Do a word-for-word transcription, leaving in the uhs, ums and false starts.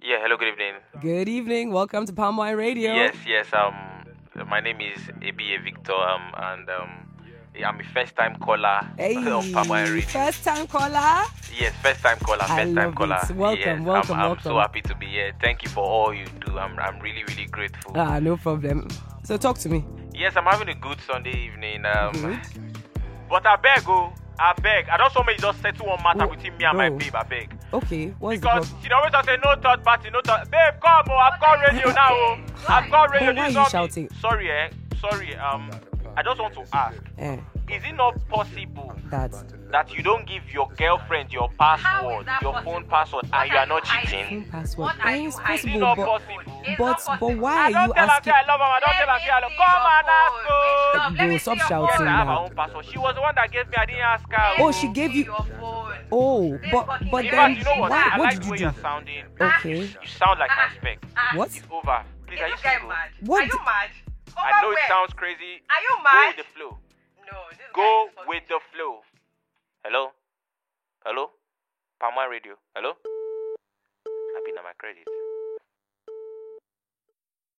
Yeah, hello, good evening. Good evening. Welcome to Palm Wine Radio. Yes, yes. Um, my name is A B A Victor. Um, and um, I'm a first-time caller Hey, on Palm Wine Radio. first time caller. Yes, first-time caller. I First-time love caller. it. Welcome, yes, welcome, I'm, I'm welcome. so happy to be here. Thank you for all you do. I'm, I'm really, really grateful. Ah, no problem. So talk to me. Yes, I'm having a good Sunday evening. Um, Good. but I beg, oh, I beg. I don't want me to just settle one matter Oh, between me and my no. babe. I beg. Okay, what's Because the she always just say no third party, no third. Babe, come, oh, I've got radio now. Oh. I've got radio. Hey, why This are you is not me. shouting? Sorry, eh? Sorry. Um, I just want to ask: problem? Eh, is it not possible that. that you don't give your girlfriend your password, that your possible? phone password, What and you are are not you hiding? cheating? Phone password. What are Eh, you it's hiding? Is it possible, not but possible? It's but not but possible. why I are don't you tell her asking? say I love her. I don't tell her say I love. Come and ask her. Let Bro, me stop see your shouting Yes, I phone. have her now. own password. She was the one that gave me. I didn't ask her. Oh, she gave you. Your phone. Oh, This but fucking but In guy. then fact, you know what? why? I What like did the you way do? you're sounding. Okay. You sound like my spec. Ah, What? It's over. Please, are Is you this guy single? mad? What Are you the- mad? I Over know it where? sounds crazy. Are you Go mad? with the flow. No, this guy Go is fucking- with the flow. Hello? Hello? Palm Wine Radio. Hello? I've been on my credit.